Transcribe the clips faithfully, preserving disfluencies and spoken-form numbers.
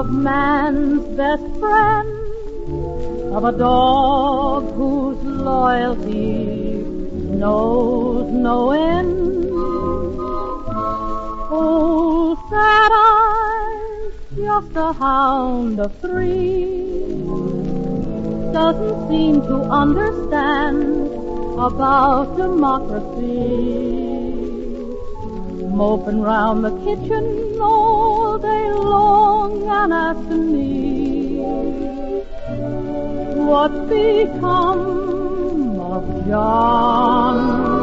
of man's best friend, of a dog whose loyalty knows no end. Oh, sad eyes, just a hound of three, doesn't seem to understand about democracy. Moping round the kitchen all day long and asking me what's become of John.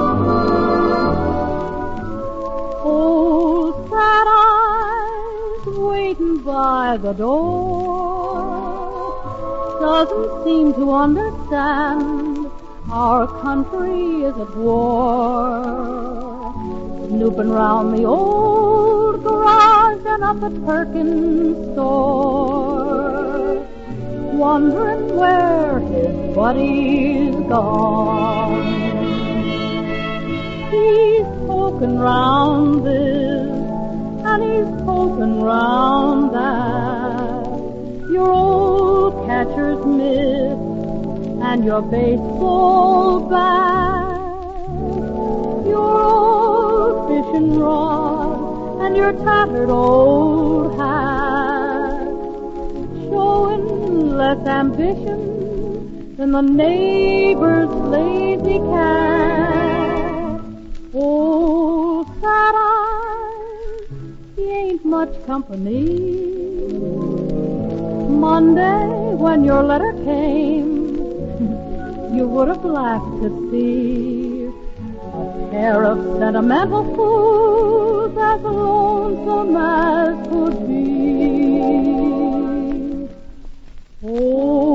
Oh, sad eyes waiting by the door, doesn't seem to understand our country is at war. Snooping round the old garage and up at Perkins' store, wondering where his buddy's gone. He's poking round this and he's poking round that, your old catcher's mitt and your baseball bat, your old fishing rod and your tattered old hat, showing less ambition than the neighbor's lazy cat. Oh, sad eyes, he ain't much company. Monday, when your letter came, you would have laughed to see a pair of sentimental fools as lonesome as could be. Oh,